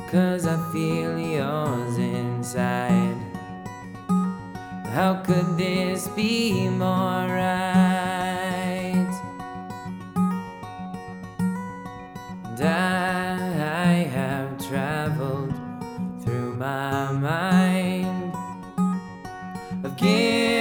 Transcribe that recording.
'cause I feel yours inside. How could this be more right?